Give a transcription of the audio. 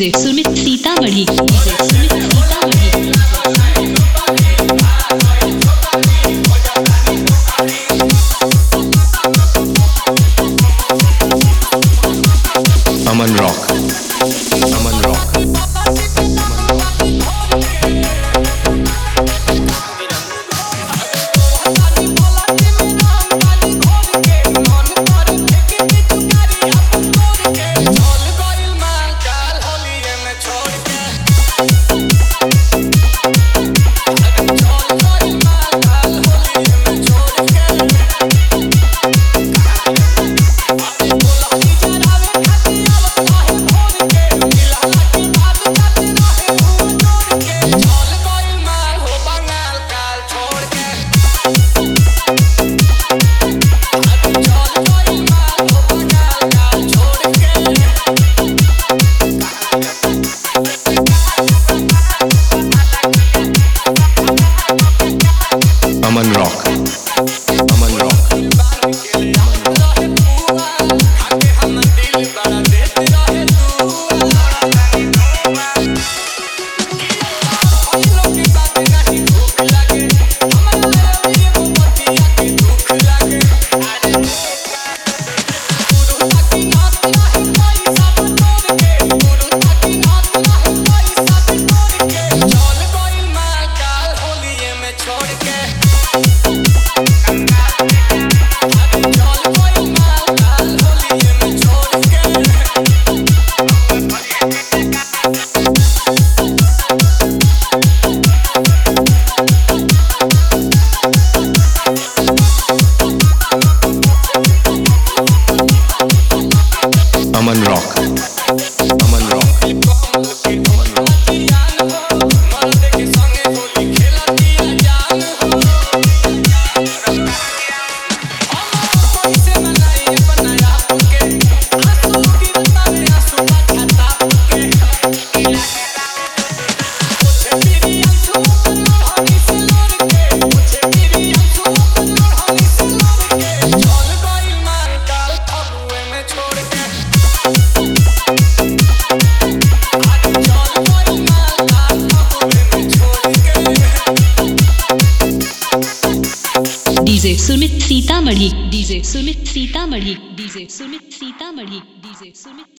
DJ Sumit Sitamarhi, DJ Sumit Sitamarhi. Aman Rock, Aman Rock. Aman Rock, Aman Rock. Aman Rock, Aman Rock. DJ Sumit Sitamarhi, DJ Sumit Sitamarhi, DJ Sumit Sitamarhi, DJ Sumit